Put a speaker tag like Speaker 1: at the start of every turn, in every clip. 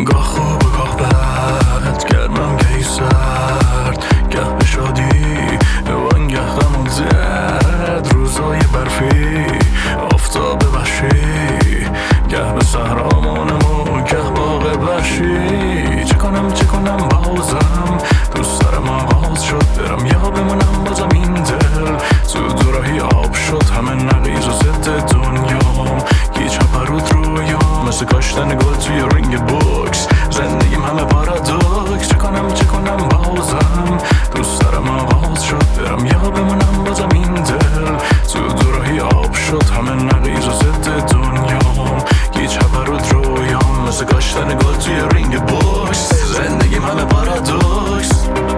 Speaker 1: گاه خوب و گاه بد، گرمم گهی سرد، گه به شادی وانگه غم و زد. روزای برفی آفتاب وحشی، گه به صحرا مانم و گه باغ وحشی. چه کنم بازم دوست دارم آغاز شد، برم یا بمونم بازم این دل تو دوراهی آب شد. همه نقیض و ضد دنیام، هیچ پرود رویام، مثل کاشتن گل توی رینگ بوکس. زندگیم همه پارادوکس. چه کنم بازم دوست دارم آغاز شد، برم یا بمونم بازم این دل تو دوراهی آب شد. همه نقیض و ضد دنیام، هیچ پرود رویام، مثل کاشتن گل توی رینگ بوکس. زندگیم همه پارادوکس.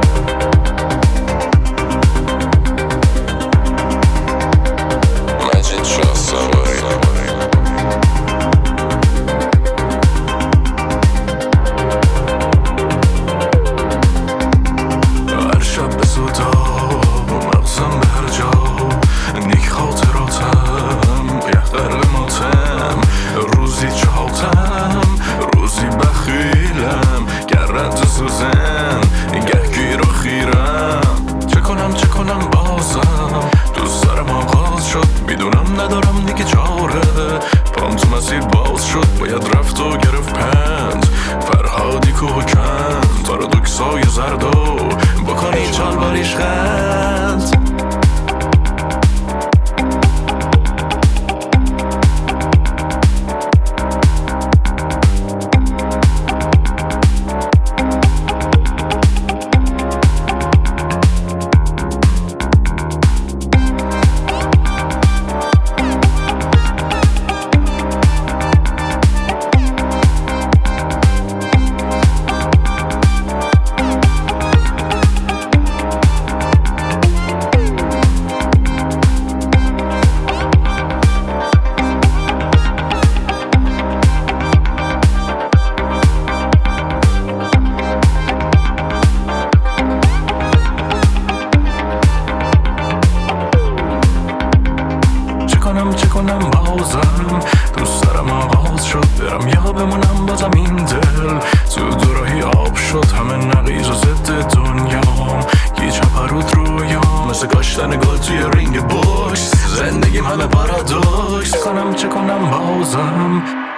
Speaker 2: مجید شاه سواری.
Speaker 1: هر شب به سوداب مغزم به هر جا، نیک خاطراتم یه غرق ماتم. روزی چهاتم روزی بخیلم، گر رد سوزن گه گیر و خیرم. چه کنم بازم دوست دارم آغاز شد، میدونم ندارم دیگه چاره. پام تو مسیر باز شد، باید رفت و گرفت پند. فرهادی کوه و کند، پارادوکسای زرد و بکنی چال باریش خند. چه کنم بازم دوست دارم آغاز شد، برم یا بمونم بازم این دل تو دوراهی آب شد. همه نقیض و ضد دنیام، هیچ پرود رویام، مثل کاشتن گل توی رینگ بوکس. زندگیم همه پارادوکس. چه کنم بازم